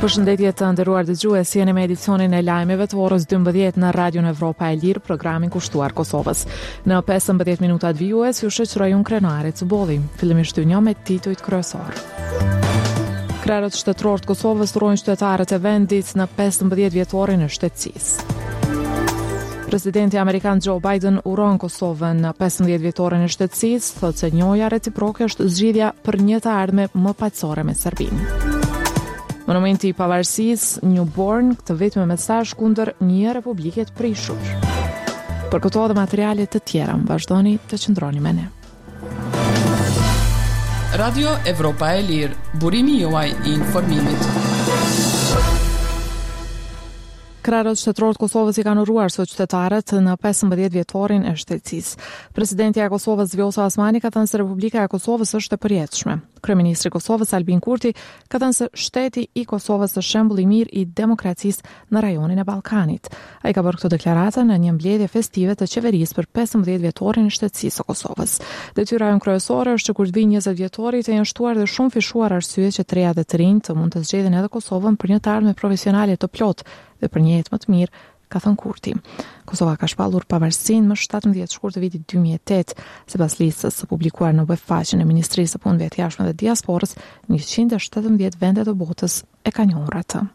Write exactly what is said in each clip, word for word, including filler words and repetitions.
Përshëndetje të nderuar dëgjues, jeni me edicionin e lajmeve të orës dymbëdhjetë në Radion Evropa e Lirë, programin kushtuar Kosovës. Në pesëmbëdhjetë minutat vijues ju shoqëroj unë Krenari Cubolli. Fillimisht një me titujt kryesor. Krerët shtetëror të Kosovës urojnë qytetarët e vendit në pesëmbëdhjetë vjetorin e shtetësisë. Presidenti Amerikan Joe Biden uron Kosovën në pesëmbëdhjetë vjetorin e shtetësisë, thotë se njohja reciproke është zgjidhja për një të ardhme më paqësore me Serbinë. Monumenti i pavarësisë Newborn këtë vit me mesazh kundër një republike të prishur. Për këto dhe materiale të tjera, vazhdoni të qëndroni me ne. Radio Evropa e Lirë, burimi juaj i informimit. Krerët shtetëror të Kosovës i kanë uruar sot qytetarët në pesëmbëdhjetë vjetorin e shtetësisë. Presidenti i Kosovës Vjosa Osmani ka thënë se Republika e Kosovës është e përjetshme. Kryeministri i Kosovës Albin Kurti ka thënë se shteti i Kosovës është shembull i mirë i demokracisë në rajonin e Ballkanit. Ai ka bërë këtë deklaratë në një mbledhje festive të qeverisë për pesëmbëdhjetë vjetorin e shtetësisë së Kosovës. Detyra jonë kryesore është që kur të vijë njëzet vjetori të jenë shtuar dhe shumë fishuar arsye që të reja dhe të rinj të mund të zgjedhin edhe Kosovën për një të ardhme profesionale të plotë dhe për një jetë më të mirë, ka thënë Kurti. Kosova ka shpallur pavarësinë më shtatëmbëdhjetë shkurt të vitit dy mijë e tetë, sipas listës së publikuar në webfaqen e Ministrisë së Punëve të Jashtme dhe Diasporës, njëqind e shtatëmbëdhjetë vende të botës e kanë njohur atë.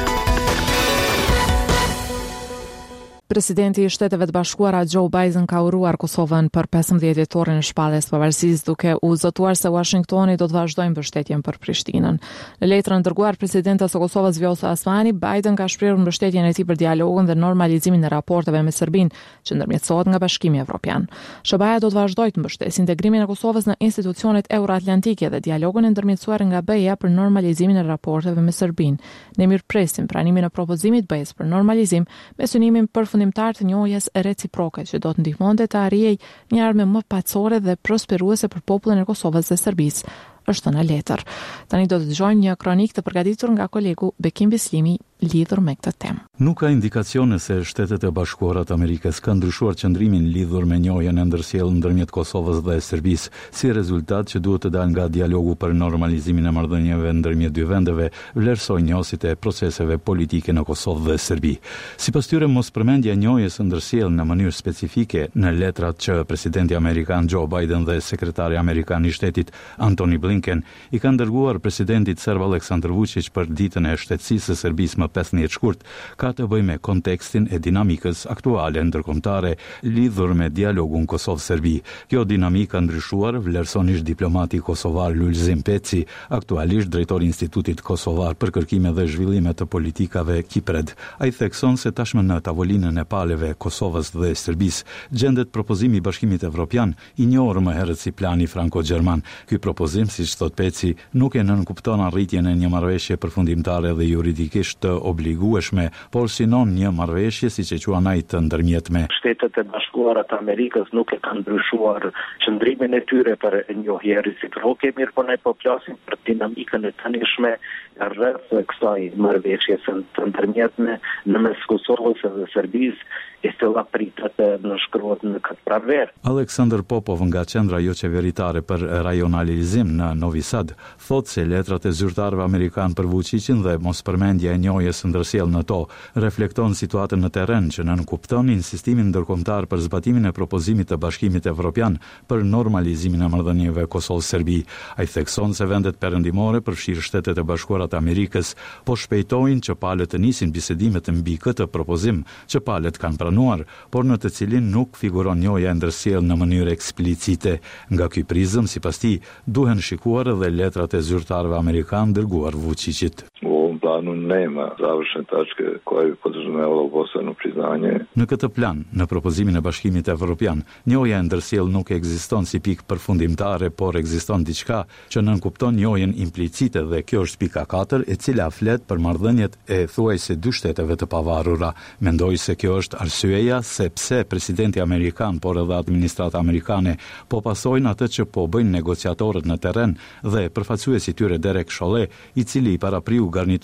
Presidenti i Shteteve të Bashkuara Joe Biden ka uruar Kosovën për pesëmbëdhjetë vjetorin e shpalljes së pavarësisë, duke u zotuar se Washingtoni do të vazhdojë mbështetjen për Prishtinën. Në letrën dërguar presidentes së Kosovës Vjosa Osmani, Biden ka shprehur mbështetjen e tij për dialogun dhe normalizimin e raporteve me Serbinë, që ndërmjetësohet nga Bashkimi Evropian. S B A do të vazhdojë të mbështesë integrimin e Kosovës në institucionet euroatlantike dhe dialogun e ndërmjetësuar nga B E A për normalizimin e raporteve me Serbinë. Ne mirëpresim pranimin e propozimit B E A-s për normalizim me synimin për fundimtar të njohjes reciproke që do të ndihmonte të arrijej një ardhmë më paqësore dhe prosperuese për popullin e Kosovës dhe Serbisë, është në letër. Tani do të dëgjojmë një kronik të përgatitur nga kolegu Bekim Bislimi lidhur me këtë temë. Nuk ka indikacione se Shtetet e Bashkuara të Amerikës kanë ndryshuar qëndrimin lidhur me njohjen e ndërsjellë ndërmjet Kosovës dhe Serbisë, si rezultat që duhet të dalë nga dialogu për normalizimin e marrëdhënieve ndërmjet dy vendeve, vlerësojnë njohësit e proceseve politike në Kosovë dhe Serbi. Sipas tyre, mospërmendja e njohjes së ndërsjellë në mënyrë specifike në letrat që presidenti amerikan Joe Biden dhe sekretari amerikan i shtetit Antony Blinken i kanë dërguar presidentit serb Aleksandar Vučić për ditën e shtetësisë së Serbisë më pesëmbëdhjetë shkurt, ka të bëjë me kontekstin e dinamikës aktuale ndërkombëtare lidhur me dialogun Kosovë-Serbi. Kjo dinamikë ka ndryshuar, vlerëson ish diplomati kosovar Lulzim Peci, aktualisht drejtori i Institutit Kosovar për kërkime dhe zhvillime të politikave Kipred. Ai thekson se tashmë në tavolinën e paleve Kosovës dhe Serbisë gjendet propozimi i Bashkimit Evropian, i njohur më herët si plani franko-gjerman. Ky propozim, siç thot Peci, nuk e nënkupton arritjen e një marrëveshje përfundimtare dhe juridikisht të obligueshme, por sinon një marrëveshje siç e quan ai të ndërmjetme. Shtetet e Bashkuara të Amerikës nuk e kanë ndryshuar qëndrimin e tyre për njohje reciproke, mirë po ne po flasim për dinamikën e tanishme rreth kësaj marrëveshje të ndërmjetme në mes Kosovës dhe Serbisë, e cila pritet të nënshkruhet në këtë pranverë. Aleksandar Popov nga Qendra jo qeveritare për rajonalizim në Novi Sad thotë se letrat e zyrtarëve amerikan për Vučićin dhe mospërmendja e njohjes së ndërsjellë në to reflekton situatën në terren që nënkupton insistimin ndërkombëtar për zbatimin e propozimit të Bashkimit Evropian për normalizimin e marrëdhënieve Kosovë-Serbi. Ai thekson se vendet perëndimore, përfshirë Shtetet e Bashkuara të Amerikës, po shpejtojnë që palët të nisin bisedimet mbi këtë propozim që palët kanë pranuar, por në të cilin nuk figuron njohja e ndërsjellë në mënyrë eksplicite. Nga ky prizëm, sipas tij, duhen shikuar edhe letrat e zyrtarëve amerikan dërguar Vučićit. Planu nema završne tačke koja bi podrazumijevalo obostrano priznanje. Në këtë plan, në propozimin e Bashkimit Evropian, njohja e ndërsjellë nuk ekziston si pikë përfundimtare, por ekziston diçka që nënkupton njohjen implicite dhe kjo është pika katër, e cila flet për marrëdhëniet e thuajse dy shteteve të pavarura. Mendoj se kjo është arsyeja sepse presidenti amerikan, por edhe administrata amerikane po pasojnë atë që po bëjnë negociatorët në terren dhe përfaqësuesi i tyre Derek Chollet, i cili i parapriu garniturën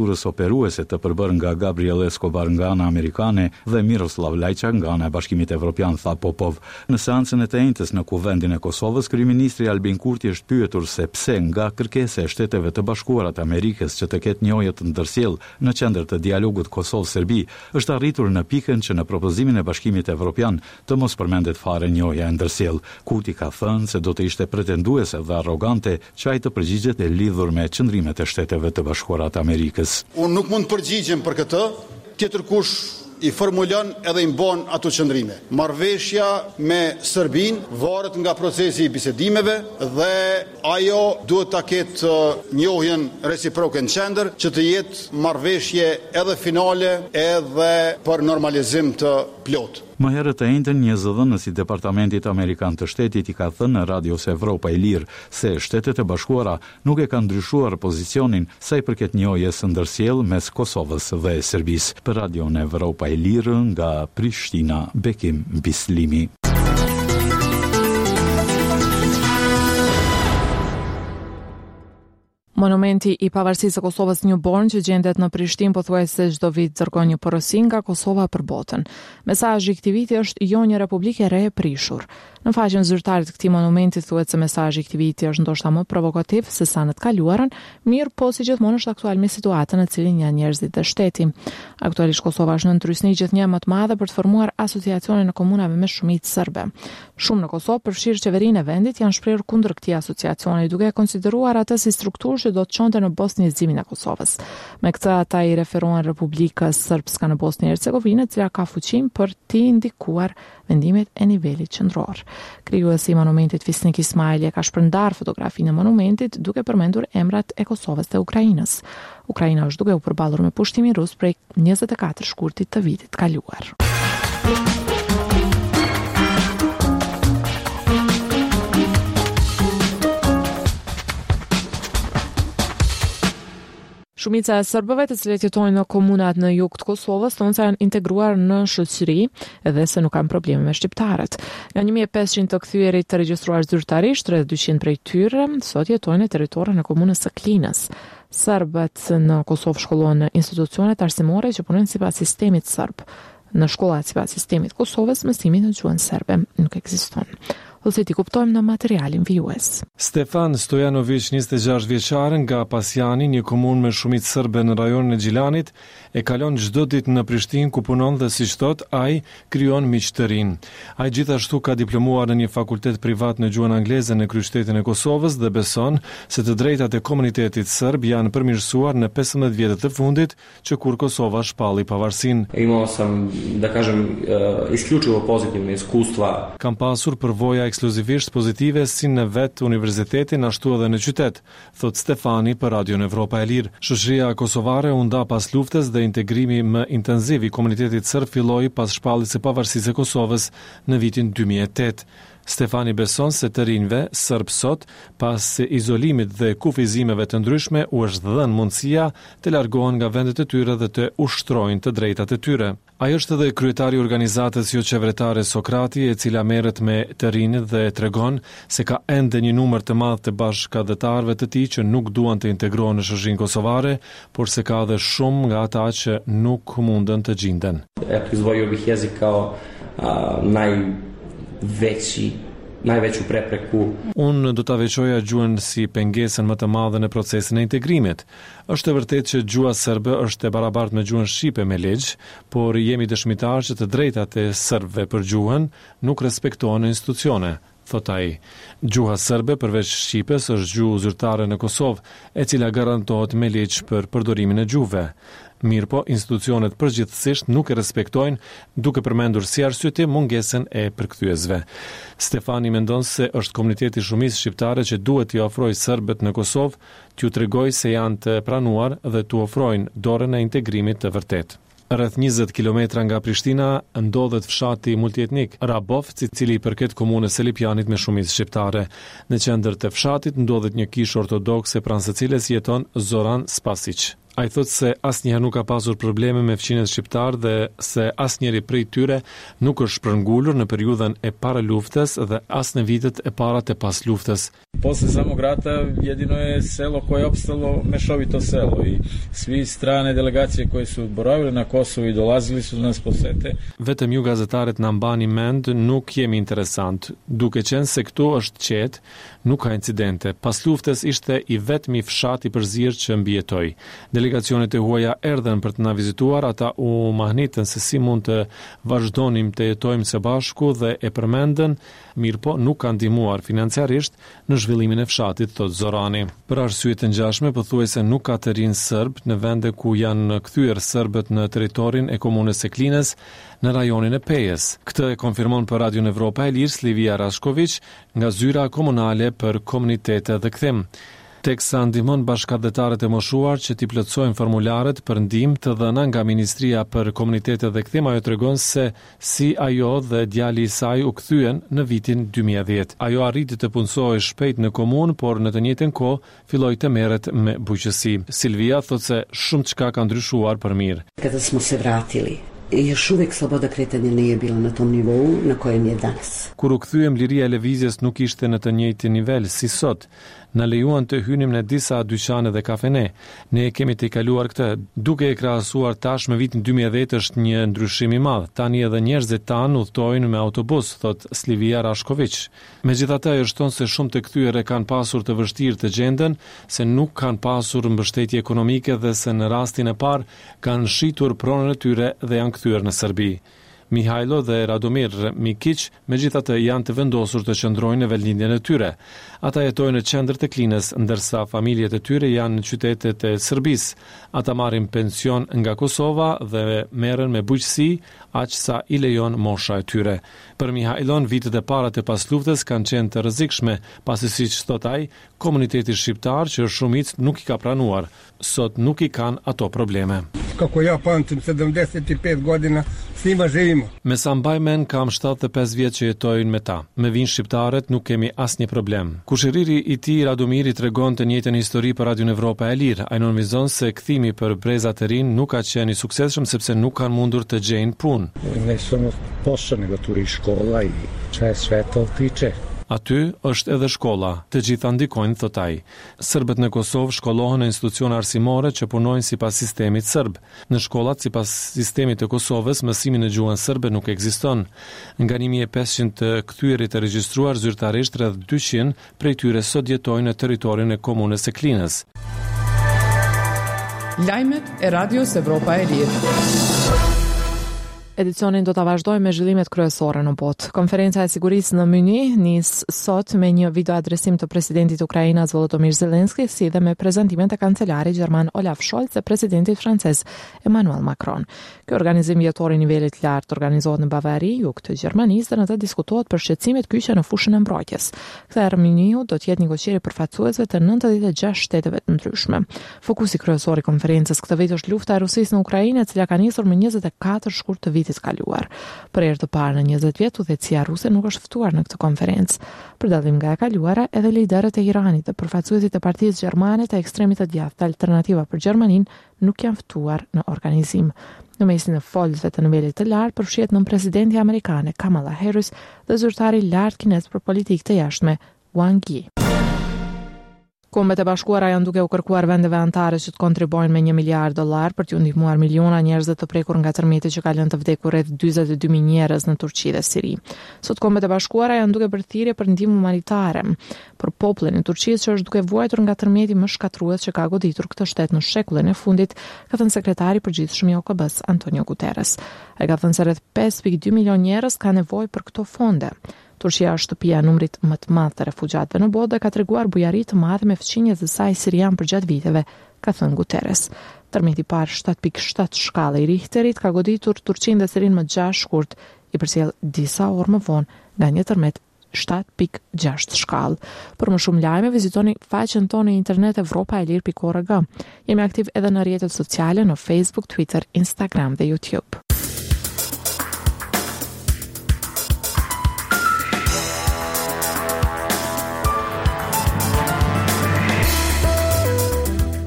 strukturës operuese të përbërë nga Gabriel Escobar nga ana amerikane dhe Miroslav Lajçak nga ana e Bashkimit Evropian, tha Popov. Në seancën e të njëjtës në Kuvendin e Kosovës, kryeministri Albin Kurti është pyetur se pse nga kërkesa e Shteteve të Bashkuara të Amerikës që të ketë njëojë të ndërsjell në qendër të dialogut Kosovë-Serbi, është arritur në pikën që në propozimin e Bashkimit Evropian të mos përmendet fare njëoja e ndërsjell. Kurti ka thënë se do të ishte pretenduese dhe arrogante që ai të përgjigjet e lidhur me qëndrimet e Shteteve të Bashkuara të Amerikës. Unë nuk mund të përgjigjem për këtë, tjetër kush i formulon edhe i mbon ato qëndrime. Marrëveshja me Serbin varet nga procesi i bisedimeve dhe ajo duhet ta ketë njohjen reciproke në qendër që të jetë marrëveshje edhe finale edhe për normalizim të plot. Më herët e njëjtën një zëdhënës i Departamentit Amerikan të Shtetit i ka thënë në Radios Evropa e Lirë se Shtetet e Bashkuara nuk e kanë ndryshuar pozicionin sa i përket njëojës së ndërsjellë mes Kosovës dhe Serbisë. Për Radion Evropa e Lirë nga Prishtina, Bekim Bislimi. Monumenti i pavarësisë së Kosovës Newborn që gjendet në Prishtinë pothuajse çdo vit dërgon një porosi nga Kosova për botën. Mesazhi i këtij viti është jo një republikë e re e prishur. Në faqen zyrtare të këtij monumenti thuhet se mesazhi i këtij viti është ndoshta më provokativ se sa në të kaluarën, mirë po si gjithmonë është aktual me situatën në cilin janë njerëzit dhe shteti. Aktualisht Kosova është në ndrysni gjithnjë më të madhe për të formuar asociacionin e komunave me shumicë serbe. Shumë në Kosovë, përfshirë qeverinë e vendit, janë shprehur kundër këtij asociacioni, duke konsideruar atë si strukturë që do të çonte në bosnjizimin e Kosovës. Me këtë ata i referohen Republikës Srpska në Bosnjë Hercegovinë, e cila ka fuqinë për të ndikuar vendimet e nivelit qendror. Krijuesi i monumentit Fisnik Ismaili ka shpërndar fotografinë e monumentit duke përmendur emrat e Kosovës dhe Ukrainës. Ukraina është duke u përballur me pushtimin rus prej njëzet e katër shkurtit të vitit kaluar. Shumica e serbëve të cilët jetojnë në komunat në jug të Kosovës thonë se janë integruar në shoqëri edhe se nuk kanë probleme me shqiptarët. Nga një mijë e pesëqind të kthyerit të regjistruar zyrtarisht, rreth dyqind prej tyre sot jetojnë në territorin e komunës së Klinës. Serbët në Kosovë shkollohen në institucionet arsimore që punojnë sipas sistemit serb. Në shkollat sipas sistemit të Kosovës, mësimi në gjuhën serbe nuk ekziston. Ose ti kuptojmë në materialin vijues. Stefan Stojanović, njëzet e gjashtë vjeçar nga Pasjani, një komunë me shumicë serbe në rajonin e Gjilanit, e kalon çdo ditë në Prishtinë ku punon dhe siç thot, ai krijon miq të rinj. Ai gjithashtu ka diplomuar në një fakultet privat në gjuhën angleze në kryeqytetin e Kosovës dhe beson se të drejtat e komunitetit serb janë përmirësuar në pesëmbëdhjetë vjetët e fundit që kur Kosova shpalli pavarësinë. Imao sam, da kažem, isključivo pozitivne iskustva. Kam pasur përvoja ekskluzivisht pozitive si në vetë universitetin ashtu edhe në qytet, thot Stefani për Radion Evropa e Lirë. Shoqëria kosovare u nda pas luftës dhe integrimi më intenziv i komunitetit serb filloi pas shpalljes së pavarësisë së Kosovës në vitin dy mijë e tetë. Stefani beson se të rinjve serb sot, pas izolimit dhe kufizimeve të ndryshme, u është dhënë mundësia të largohen nga vendet e tyre dhe të ushtrojnë të drejtat e tyre. Ai është edhe kryetari i organizatës jo qeveritare Sokrati, e cila merret me të rinjt dhe tregon se ka ende një numër të madh të bashkëdhetarëve të tij që nuk duan të integrohen në shoqërinë kosovare, por se ka edhe shumë nga ata që nuk mundën të gjenden. Eto, izdvojio bih jezik kao naj veći, najveću prepreku. Unë do ta veçoja gjuhën si pengesën më të madhe në procesin e integrimit. Është e vërtetë që gjuha serbe është e barabartë me gjuhën shqipe me ligj, por jemi dëshmitar që të drejtat e serbëve për gjuhën nuk respektohen në institucione, thot ai. Gjuha serbe përveç shqipes është gjuhë zyrtare në Kosovë, e cila garantohet me ligj për përdorimin e gjuhëve. Mirë po, institucionet përgjithsisht nuk e respektojnë, duke përmendur si arsye mungesën e përkthyesve. Stefani mendon se është komuniteti shumicë shqiptare që duhet t'i ofrojë serbët në Kosovë, t'ju tregojë se janë të pranuar dhe t'u ofrojnë dorën e integrimit të vërtetë. Rreth njëzet kilometra nga Prishtina ndodhet fshati multietnik Rabovc, i cili përket komunës së Lipjanit me shumicë shqiptare. Në qendër të fshatit ndodhet një kishë ortodokse pranë së cilës jeton Zoran Spasić. Ai thotë se asnjëherë nuk ka pasur probleme me fqinjet shqiptar dhe se asnjëri prej tyre nuk është shpërngulur në periudhën e para luftës dhe as në vitet e para të pas luftës. Posle samog rata jedino je selo koje je opstalo mešovito selo i svi strane delegacije koje su boravile na Kosovu i dolazili su nas posete. Vetëm ju gazetarët na mbani mend, nuk jemi interesant, duke qenë se këtu është qetë, nuk ka incidente. Pas luftës ishte i vetmi fshat i përzirë që mbijetoi. Delegacionet e huaja erdhen për të na vizituar, ata u mahnitën se si mund të vazhdonim të jetojmë së bashku dhe e përmendën, mirë po nuk kanë ndihmuar financiarisht në zhvillimin e fshatit, thot Zorani. Për arsye të ngjashme, pothuajse nuk ka të rinj serb në vende ku janë kthyer serbët në territorin e komunës së Klinës në rajonin e Pejës. Këtë e konfirmon për Radion Evropa e Lirë Slivia Rashkovic nga zyra komunale për komunitete dhe kthim. Teksa ndihmon bashkëdhetarët e moshuar që t'i plotësojnë formularet për ndihmë të dhëna nga Ministria për Komunitete dhe Kthim. Ajo tregon se si ajo dhe djali i saj u kthyen në vitin dy mijë e dhjetë. Ajo arriti të punësojë shpejt në komunë, por në të njëjtën kohë filloi të merret me bujqësi. Silvia thotë se shumë çka ka ndryshuar për mirë. Kada smo se vratili, još uvijek sloboda kretanja nije bila na tom nivou na kojem je danas. Kur u kthyem, liria e lëvizjes nuk ishte në të njëjtin nivel si sot. Na lejuan të hynim në disa dyqane dhe kafene. Ne kemi të kaluar këtë. Duke e krahasuar tash me vitin dy mijë e dhjetë është një ndryshim i madh. Tani edhe njerëzit tan udhtojnë me autobus, thot Slivia Rashkovic. Megjithatë, ajo shton se shumë të kthyer e kanë pasur të vështirë të gjenden, se nuk kanë pasur mbështetje ekonomike dhe se në rastin e parë kanë shitur pronën e tyre dhe janë kthyer në Serbi. Mihajlo dhe Radomir Mikic megjithatë janë të vendosur të qëndrojnë në vendlindjen e tyre. Ata jetojnë në qendër të Klinës, ndërsa familjet e tyre janë në qytetet e Serbisë. Ata marrin pension nga Kosova dhe merren me bujqësi aq sa i lejon mosha e tyre. Për Mihajlon, vitet e para të pas luftës kanë qenë të rrezikshme, pasi siç thot ai, komuniteti shqiptar që shumic nuk i ka pranuar. Sot nuk i kanë ato probleme. Kako ja pamtim, sedamdeset i pet godina s njima živimo. Me sa mbaj mend, kam shtatëdhjetë e pesë vjet që jetojnë me ta. Me vinë shqiptarët nuk kemi asnjë problem. Kushëriri i tij Radomiri tregon të njëjtën histori për Radion Evropa e Lirë. Ai nënvizon se kthimi për brezat e rinj nuk ka qenë i suksesshëm sepse nuk kanë mundur të gjejnë punë. Ne sono posao nego tu i škola i sve sve to tiče. Aty është edhe shkolla, të gjitha ndikojnë, thot ai. Serbët në Kosovë shkollohen në institucione arsimore që punojnë sipas sistemit serb. Në shkollat sipas sistemit të Kosovës, mësimi në gjuhën serbe nuk ekziston. Nga një mijë e pesëqind të kthyerit të regjistruar zyrtarisht, rreth dyqind prej tyre sot jetojnë në territorin e komunës së Klinës. Lajmet e Radios Evropa e Lirë. Edicionin do ta vazhdojmë me zhvillimet kryesore në botë. Konferenca e sigurisë në Munich nis sot me një videoadresim të presidentit Ukrainës Volodymyr Zelensky, si dhe me prezantimin të kancelarit gjerman Olaf Scholz dhe presidentit francez Emmanuel Macron. Ky organizim vjetor i nivelit lartë organizohet në Bavari, jug të Gjermanisë, dhe në të diskutohet për shqetësimet kyçe në fushën e mbrojtjes. Kthyer Munichu do të jetë negocieri përfaqësuesve të nëntëdhjetë e gjashtë shteteve të ndryshme. Fokusi kryesor i konferencës këtë vit është lufta e Rusisë në Ukrainë, e cila ka nisur më njëzet e katër shkurt të vitit kaluar. Për herë të parë në njëzet vjet, udhëheqësia ruse nuk është ftuar në këtë konferencë. Për dallim nga e kaluara, edhe liderët e Iranit dhe përfaqësuesit e partisë gjermane të ekstremit të djathtë Alternativa për Gjermaninë nuk janë ftuar në organizim. Në mesin e folësve të nivelit të lartë përfshihet nën presidenti amerikane Kamala Harris dhe zyrtari i lartë kinez për politikë të jashtme Wang Yi. Kombet e Bashkuara janë duke u kërkuar vendeve anëtare që të kontribuojnë me një miliard dollar për t'u ndihmuar miliona njerëzve të prekur nga tërmeti që ka lënë të vdekur rreth dyzet e dy mijë njerëz në Turqi dhe Siri. Sot Kombet e Bashkuara janë duke bërë thirrje për ndihmë humanitare për popullin e Turqisë që është duke vuajtur nga tërmeti më shkatrues që ka goditur këtë shtet në shekullin e fundit, ka thënë sekretari i përgjithshëm i O K B-s Antonio Guterres. Ai ka thënë se rreth pesë pikë dy milion njerëz kanë nevojë për këto fonde. Turqia është shtëpia e numrit më të madh të refugjatëve në botë dhe ka treguar bujari të madhe me fqinjet e saj sirian përgjatë viteve, ka thënë Guterres. Tërmeti i parë shtat pikë shtat shkallë i Richterit ka goditur Turqinë dhe Sirinë më gjashtë shkurt, i përcjell disa orë më vonë nga një tërmet shtat pikë gjashtë shkallë. Për më shumë lajme, vizitoni faqen tonë në internet evropa e lirë pikë org. Jemi aktiv edhe në rrjetet sociale në Facebook, Twitter, Instagram dhe YouTube.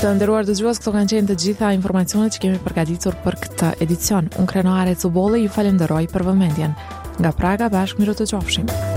Të nderuar dëgjues, këto kanë qenë të gjitha informacionet që kemi përgatitur për këtë edicion. Unë Krenoare Cubolli ju falenderoj për vëmendjen. Nga Praga bashkë mirë të qofshim.